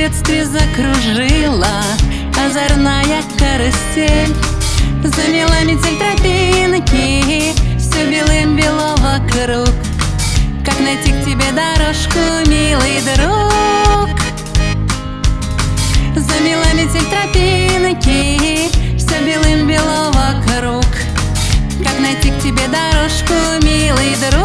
детстве закружила озорная карусель. Замела метель тропинки, все белым-бело вокруг. Как найти к тебе дорожку, милый друг? Замела метель тропинки, все белым-бело вокруг. Как найти к тебе дорожку, милый друг?